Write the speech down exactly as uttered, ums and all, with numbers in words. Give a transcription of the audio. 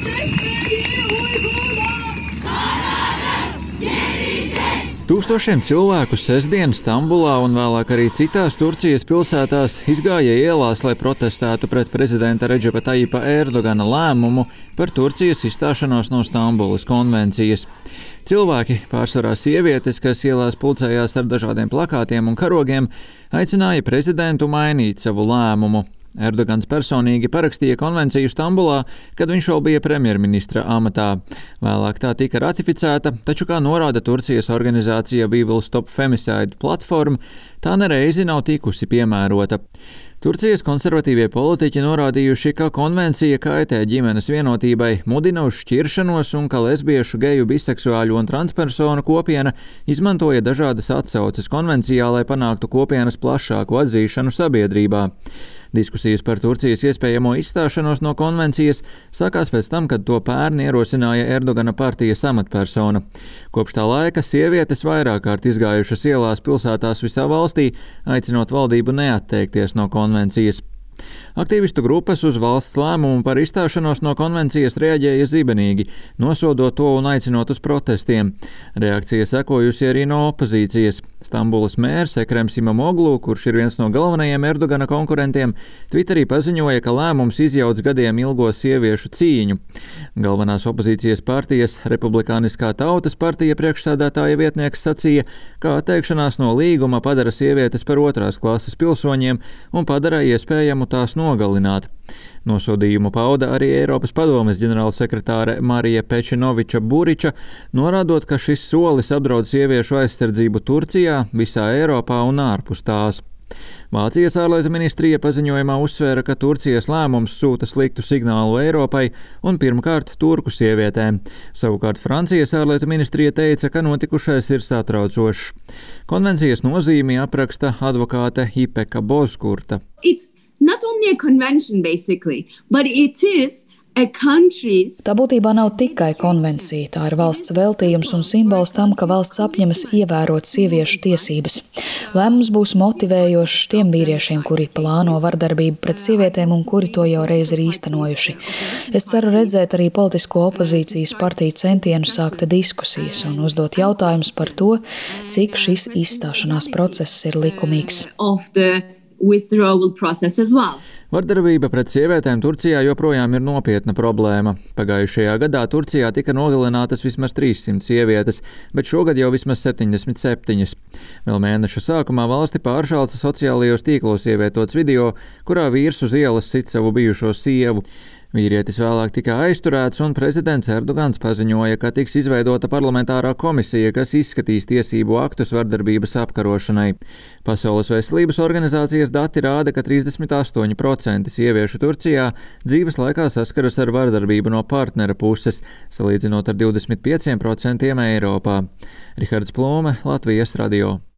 Tūkstošiem cilvēku sestdien Stambulā un vēlāk arī citās Turcijas pilsētās izgāja ielās, lai protestētu pret prezidenta Redžepa Tajipa Erdogana lēmumu par Turcijas izstāšanos no Stambulas konvencijas. Cilvēki, pārsvarā sievietes, kas ielās pulcējās ar dažādiem plakātiem un karogiem, aicināja prezidentu mainīt savu lēmumu. Erdogans personīgi parakstīja konvenciju Stambulā, kad viņš vēl bija premjerministra amatā. Vēlāk tā tika ratificēta, taču, kā norāda Turcijas organizācija We Will Stop Femicide platforma, tā nereizi nav tikusi piemērota. Turcijas konservatīvie politiķi norādījuši, ka konvencija kaitē ģimenes vienotībai, mudina uz šķiršanos un ka lesbiešu, geju, biseksuāļu un transpersonu kopiena izmantoja dažādas atsauces konvencijā, lai panāktu kopienas plašāku atzīšanu sabiedrībā. Diskusijas par Turcijas iespējamo izstāšanos no konvencijas sākās pēc tam, kad to pērn ierosināja Erdogana partijas amatpersona. Kopš tā laika sievietes vairāk kārt izgājušas ielās pilsētās visā valstī, aicinot valdību neatteikties no konvencijas. Aktīvistu grupas uz valsts lēmumu par izstāšanos no konvencijas reaģēja zibenīgi, nosodot to un aicinot uz protestiem. Reakcija sekojusi arī no opozīcijas. Stambulas mērs Ekrems Imamoglu, kurš ir viens no galvenajiem Erdogana konkurentiem, Twitterī paziņoja, ka lēmums izjauc gadiem ilgo sieviešu cīņu. Galvenās opozīcijas partijas Republikāniskā tautas partija priekšsēdētāja vietnieks sacīja, ka atteikšanās no līguma padara sievietes par otrās klases pilsoņiem un padara iespējamu tās nogalināt. Nosodījumu pauda arī Eiropas padomes ģenerālsekretāre Marija Pečinoviča Buriča, norādot, ka šis solis apdraud sieviešu aizsardzību Turcijā, visā Eiropā un ārpus tās. Vācijas ārlietu ministrija paziņojumā uzsvēra, ka Turcijas lēmums sūta sliktu signālu Eiropai un pirmkārt turku sievietēm. Savukārt Francijas ārlietu ministrija teica, ka notikušais ir satraucošs. Konvencijas nozīmi apraksta advokāte Ipeka Bozkurta. It's not only a convention basically, but it is a country's... Tā būtībā nav tikai konvencija, tā ir valsts veltījums un simbols tam, ka valsts apņemas ievērot sieviešu tiesības. Lēmums būs motivējošs tiem vīriešiem, kuri plāno vardarbību pret sievietēm un kuri to jau reiz ir īstenojuši. Es ceru redzēt arī politisko opozīcijas partiju centienu sākt diskusijas un uzdot jautājumus par to, cik šis izstāšanās process ir likumīgs. withdrawal process as well. Vardarbība pret sievietēm Turcijā joprojām ir nopietna problēma. Pagājušajā gadā Turcijā tika nogalinātas vismaz trīssimt sievietes, bet šogad jau vismaz septiņdesmit septiņas. Vēl mēneša sākumā valsti pāršalca sociālajos tīklos ievietots video, kurā vīrs uz ielas sit savu bijušo sievu. Vīrietis vēlāk tika aizturēts un prezidents Erdogans paziņoja, ka tiks izveidota parlamentārā komisija, kas izskatīs tiesību aktus vardarbības apkarošanai. Pasaules veselības organizācijas dati rāda, ka trīsdesmit astoņi procenti sieviešu Turcijā dzīves laikā saskaras ar vardarbību no partnera puses, salīdzinot ar divdesmit pieciem procentiem Eiropā. Rihards Plūme, Latvijas radio.